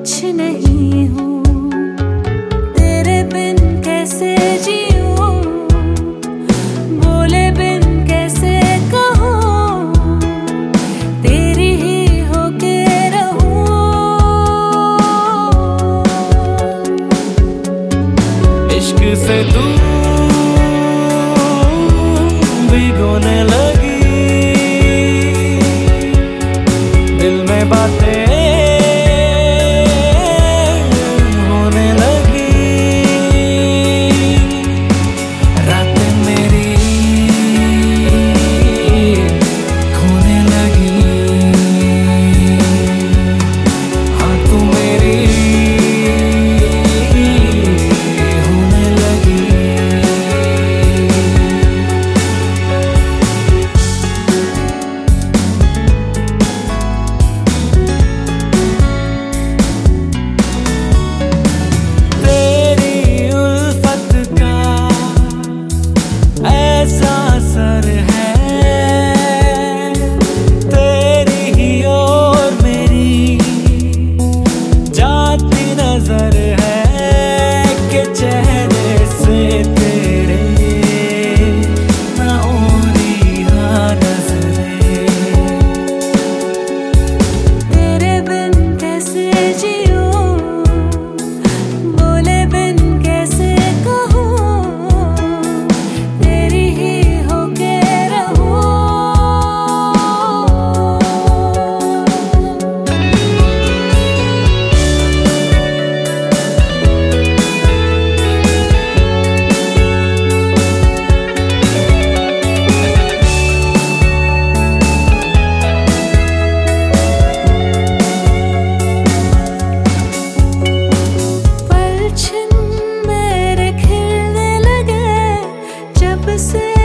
कुछ नहीं हूँ, तेरे बिन कैसे जीऊँ, बोले बिन कैसे कहूँ, तेरी ही होके रहूँ। इश्क से तू भिगोने लगी, दिल में बातें होने लगी, रातें मेरी खोने लगी, हाँ तू मेरी होने लगी। ऐसा असर है तेरी ही और मेरी जाती नजर है कि चेहरे से तेरे ना उड़ी नजरें। तेरे बिन कैसे जीऊँ, बोले बिन कैसे कहूँ, तेरी ही होके रहूँ। पल छिन मेरे खिलने लगे जब से